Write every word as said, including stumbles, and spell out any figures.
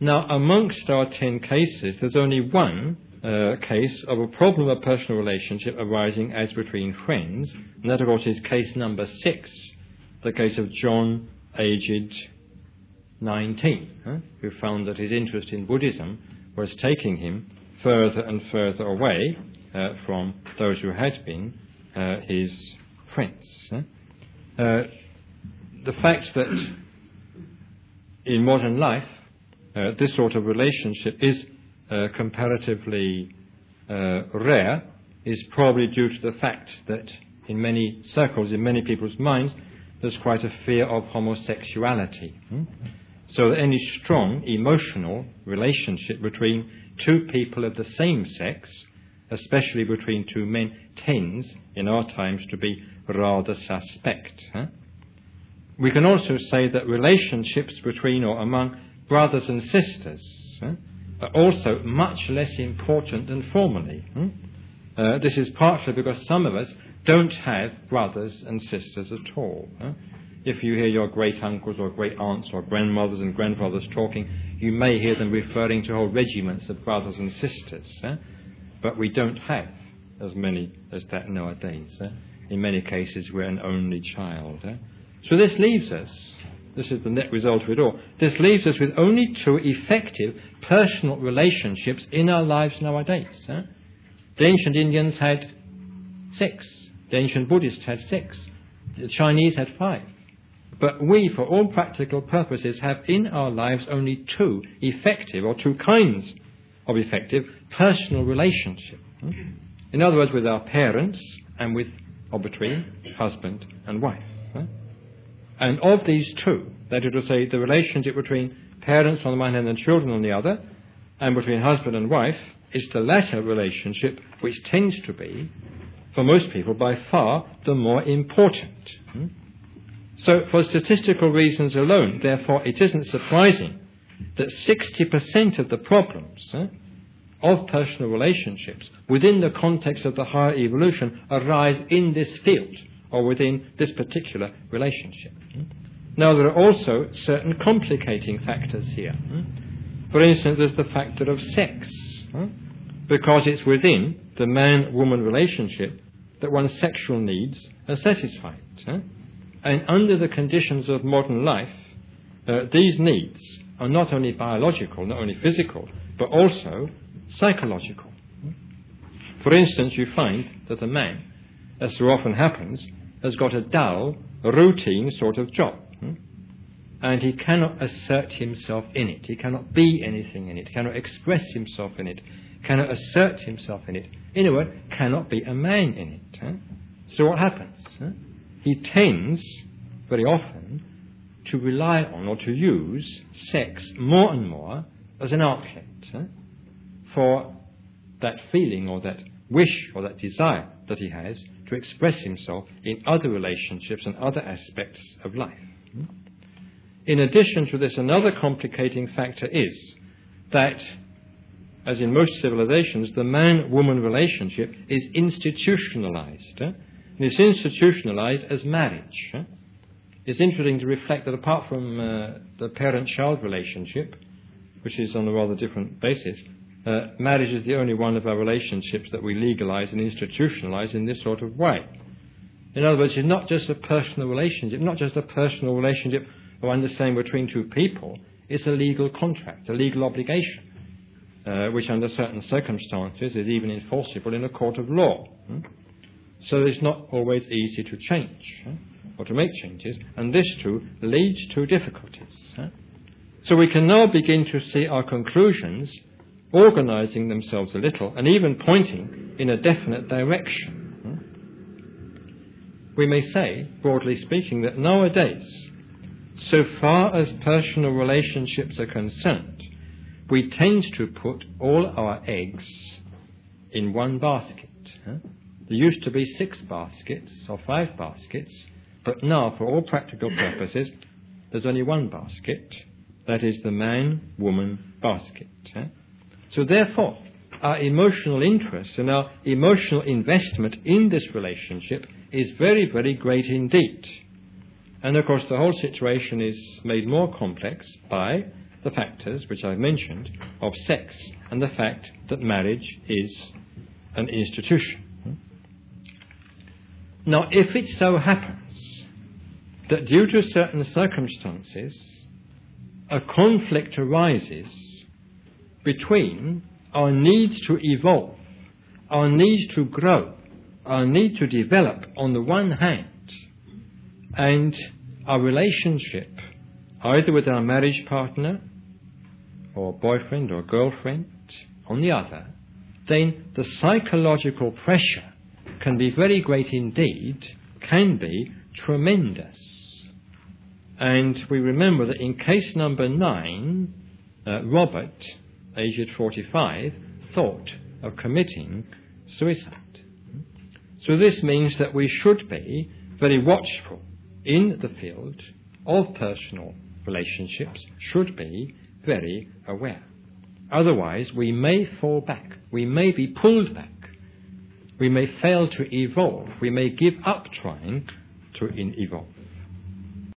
Now, amongst our ten cases, there's only one uh, case of a problem of personal relationship arising as between friends, and that, of course, is case number six, the case of John, aged nineteen, huh, who found that his interest in Buddhism was taking him further and further away uh, from those who had been uh, his friends. Huh. Uh, the fact that in modern life uh, this sort of relationship is uh, comparatively uh, rare is probably due to the fact that in many circles, in many people's minds, there's quite a fear of homosexuality. Hmm? So that any strong emotional relationship between two people of the same sex, especially between two men, tends in our times to be rather suspect. Huh? We can also say that relationships between or among brothers and sisters huh, are also much less important than formerly. Hmm? Uh, this is partly because some of us don't have brothers and sisters at all. Huh? If you hear your great-uncles or great-aunts or grandmothers and grandfathers talking, you may hear them referring to whole regiments of brothers and sisters. Huh? But we don't have as many as that nowadays. Huh? In many cases, we're an only child. Huh? So this leaves us, this is the net result of it all, this leaves us with only two effective personal relationships in our lives nowadays. Huh? The ancient Indians had six. The ancient Buddhists had six. The Chinese had five. But we, for all practical purposes, have in our lives only two effective, or two kinds of effective, personal relationship. In other words, with our parents and with, or between, husband and wife. And of these two, that is to say, the relationship between parents on the one hand and children on the other, and between husband and wife, is the latter relationship which tends to be, for most people, by far the more important. So, for statistical reasons alone, therefore, it isn't surprising that sixty percent of the problems eh, of personal relationships within the context of the higher evolution arise in this field, or within this particular relationship. Now, there are also certain complicating factors here. For instance, there's the factor of sex, because it's within the man-woman relationship that one's sexual needs are satisfied. And under the conditions of modern life, uh, these needs are not only biological, not only physical, but also psychological. For instance, you find that a man, as so often happens, has got a dull, routine sort of job. And he cannot assert himself in it. He cannot be anything in it. He cannot express himself in it. Cannot assert himself in it. In a word, cannot be a man in it. Huh? So what happens? Huh? He tends, very often, to rely on or to use sex more and more as an outlet huh, for that feeling or that wish or that desire that he has to express himself in other relationships and other aspects of life. In addition to this, another complicating factor is that, as in most civilizations, the man-woman relationship is institutionalized. Huh? And it's institutionalized as marriage. Huh? It's interesting to reflect that apart from uh, the parent-child relationship, which is on a rather different basis, uh, marriage is the only one of our relationships that we legalize and institutionalize in this sort of way. In other words, it's not just a personal relationship, not just a personal relationship of understanding between two people, it's a legal contract, a legal obligation, uh, which under certain circumstances is even enforceable in a court of law. Hmm? So it's not always easy to change huh, or to make changes, and this too leads to difficulties. Huh? So we can now begin to see our conclusions organizing themselves a little and even pointing in a definite direction. Huh? We may say, broadly speaking, that nowadays, so far as personal relationships are concerned, we tend to put all our eggs in one basket. Huh? There used to be six baskets or five baskets, but now, for all practical purposes, there's only one basket. That is the man-woman basket. Eh? So therefore, our emotional interest and our emotional investment in this relationship is very, very great indeed. And of course, the whole situation is made more complex by the factors which I've mentioned of sex and the fact that marriage is an institution. Now, if it so happens that due to certain circumstances a conflict arises between our need to evolve, our need to grow, our need to develop on the one hand, and our relationship either with our marriage partner or boyfriend or girlfriend on the other, then the psychological pressure can be very great indeed, can be tremendous. And we remember that in case number nine, uh, Robert, aged forty-five, thought of committing suicide. So this means that we should be very watchful in the field of personal relationships, should be very aware. Otherwise, we may fall back, we may be pulled back, we may fail to evolve, we may give up trying to in- evolve.